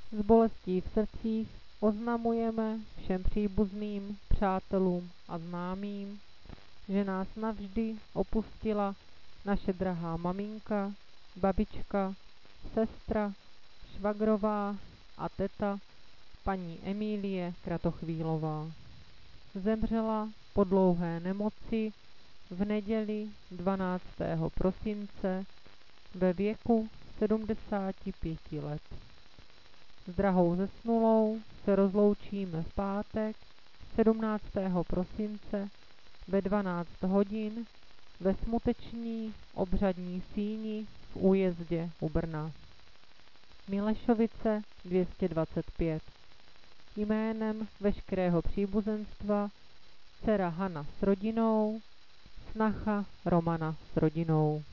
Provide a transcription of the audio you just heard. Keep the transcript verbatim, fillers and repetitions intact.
S bolestí v srdcích oznamujeme všem příbuzným, přátelům a známým, že nás navždy opustila naše drahá maminka, babička, sestra, švagrová a teta paní Emílie Kratochvílová. Zemřela po dlouhé nemoci v neděli dvanáctého prosince ve věku sedmdesáti pěti let. S drahou zesnulou se rozloučíme v pátek sedmnáctého prosince ve dvanáct hodin ve smuteční obřadní síni v Újezdě u Brna. Milešovice dvě stě dvacet pět. Jménem veškerého příbuzenstva dcera Hana s rodinou, snacha Romana s rodinou.